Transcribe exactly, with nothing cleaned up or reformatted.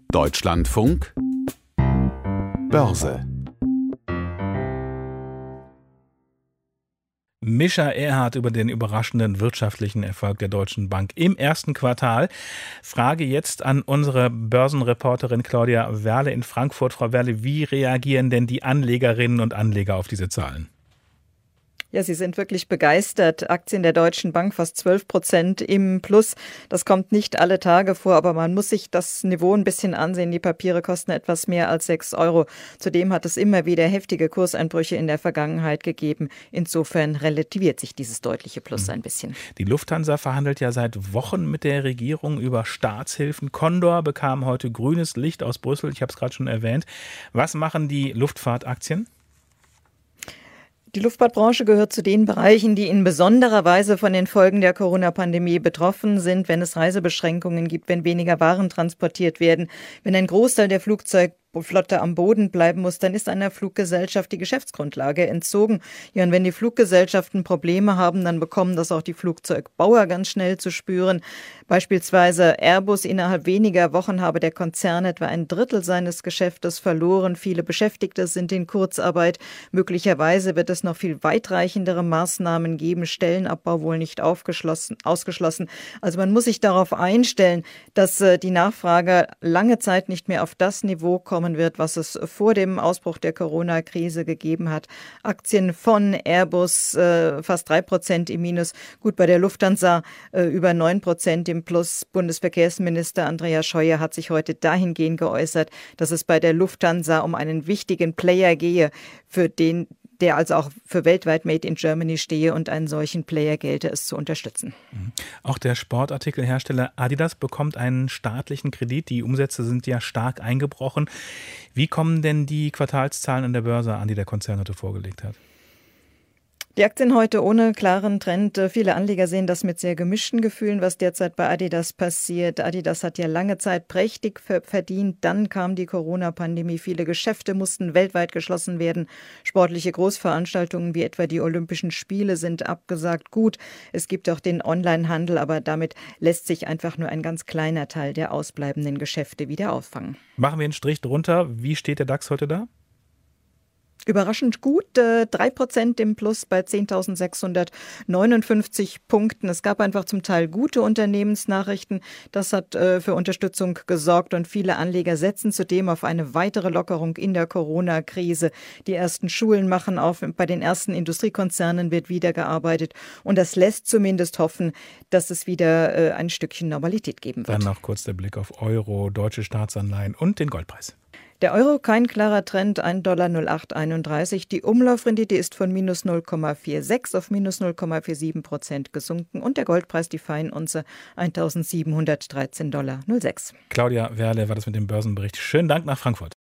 Deutschlandfunk Börse. Mischa Erhardt über den überraschenden wirtschaftlichen Erfolg der Deutschen Bank im ersten Quartal. Frage jetzt an unsere Börsenreporterin Claudia Werle in Frankfurt. Frau Werle, wie reagieren denn die Anlegerinnen und Anleger auf diese Zahlen? Ja, sie sind wirklich begeistert. Aktien der Deutschen Bank fast zwölf Prozent im Plus. Das kommt nicht alle Tage vor, aber man muss sich das Niveau ein bisschen ansehen. Die Papiere kosten etwas mehr als sechs Euro. Zudem hat es immer wieder heftige Kurseinbrüche in der Vergangenheit gegeben. Insofern relativiert sich dieses deutliche Plus ein bisschen. Die Lufthansa verhandelt ja seit Wochen mit der Regierung über Staatshilfen. Condor bekam heute grünes Licht aus Brüssel. Ich habe es gerade schon erwähnt. Was machen die Luftfahrtaktien? Die Luftfahrtbranche gehört zu den Bereichen, die in besonderer Weise von den Folgen der Corona-Pandemie betroffen sind, wenn es Reisebeschränkungen gibt, wenn weniger Waren transportiert werden, wenn ein Großteil der Flugzeugflotte am Boden bleiben muss, dann ist einer Fluggesellschaft die Geschäftsgrundlage entzogen. Ja, und wenn die Fluggesellschaften Probleme haben, dann bekommen das auch die Flugzeugbauer ganz schnell zu spüren. Beispielsweise Airbus, innerhalb weniger Wochen habe der Konzern etwa ein Drittel seines Geschäftes verloren. Viele Beschäftigte sind in Kurzarbeit. Möglicherweise wird es noch viel weitreichendere Maßnahmen geben. Stellenabbau wohl nicht aufgeschlossen, ausgeschlossen. Also man muss sich darauf einstellen, dass äh, die Nachfrage lange Zeit nicht mehr auf das Niveau kommen wird, was es vor dem Ausbruch der Corona-Krise gegeben hat. Aktien von Airbus äh, fast drei Prozent im Minus. Gut, bei der Lufthansa äh, über neun Prozent im Plus. Bundesverkehrsminister Andreas Scheuer hat sich heute dahingehend geäußert, dass es bei der Lufthansa um einen wichtigen Player gehe, für den der also auch für weltweit Made in Germany stehe, und einen solchen Player gelte es zu unterstützen. Auch der Sportartikelhersteller Adidas bekommt einen staatlichen Kredit. Die Umsätze sind ja stark eingebrochen. Wie kommen denn die Quartalszahlen an der Börse an, die der Konzern heute vorgelegt hat? Die Aktien heute ohne klaren Trend. Viele Anleger sehen das mit sehr gemischten Gefühlen, was derzeit bei Adidas passiert. Adidas hat ja lange Zeit prächtig verdient. Dann kam die Corona-Pandemie. Viele Geschäfte mussten weltweit geschlossen werden. Sportliche Großveranstaltungen wie etwa die Olympischen Spiele sind abgesagt. Gut, es gibt auch den Onlinehandel, aber damit lässt sich einfach nur ein ganz kleiner Teil der ausbleibenden Geschäfte wieder auffangen. Machen wir einen Strich drunter. Wie steht der DAX heute da? Überraschend gut, äh, drei Prozent im Plus bei zehntausendsechshundertneunundfünfzig Punkten. Es gab einfach zum Teil gute Unternehmensnachrichten. Das hat äh, für Unterstützung gesorgt, und viele Anleger setzen zudem auf eine weitere Lockerung in der Corona-Krise. Die ersten Schulen machen auf, bei den ersten Industriekonzernen wird wieder gearbeitet, und das lässt zumindest hoffen, dass es wieder äh, ein Stückchen Normalität geben wird. Dann noch kurz der Blick auf Euro, deutsche Staatsanleihen und den Goldpreis. Der Euro kein klarer Trend, ein Dollar null Komma acht einunddreißig. Die Umlaufrendite ist von minus null Komma sechsundvierzig auf minus null Komma siebenundvierzig Prozent gesunken, und der Goldpreis, die Feinunze, eintausendsiebenhundertdreizehn Komma null sechs Dollar. Claudia Werle war das mit dem Börsenbericht. Schönen Dank nach Frankfurt.